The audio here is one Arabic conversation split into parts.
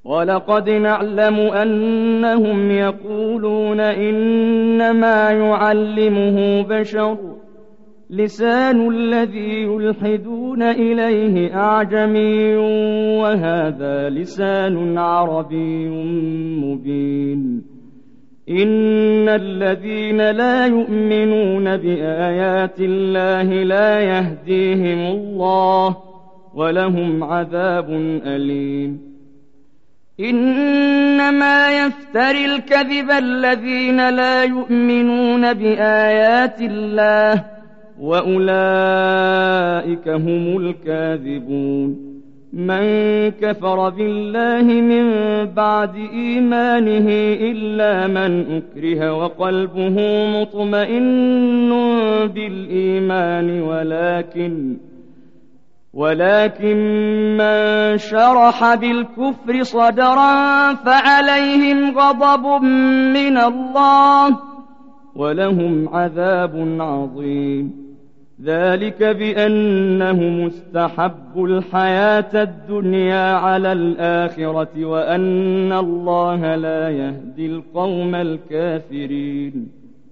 ولقد نعلم أنهم يقولون إنما يعلمه بشر لسان الذي يلحدون إليه أعجمي وهذا لسان عربي مبين إن الذين لا يؤمنون بآيات الله لا يهديهم الله ولهم عذاب أليم إنما يفتري الكذب الذين لا يؤمنون بآيات الله وأولئك هم الكاذبون من كفر بالله من بعد إيمانه إلا من أكره وقلبه مطمئن بالإيمان ولكن من شرح بالكفر صدرا فعليهم غضب من الله ولهم عذاب عظيم ذلك بأنهم استحبوا الحياة الدنيا على الآخرة وأن الله لا يهدي القوم الكافرين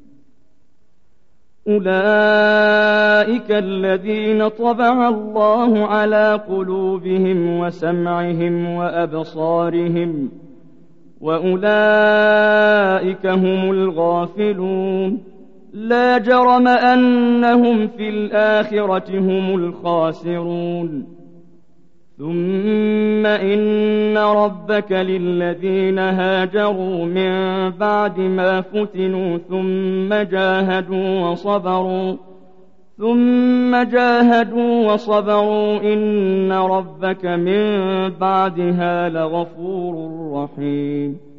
أولئك الذين طبع الله على قلوبهم وسمعهم وأبصارهم وأولئك هم الغافلون لا جرم أنهم في الآخرة هم الخاسرون ثم إن ربك للذين هاجروا من بعد ما فتنوا ثم جاهدوا وصبروا إن ربك من بعدها لغفور رحيم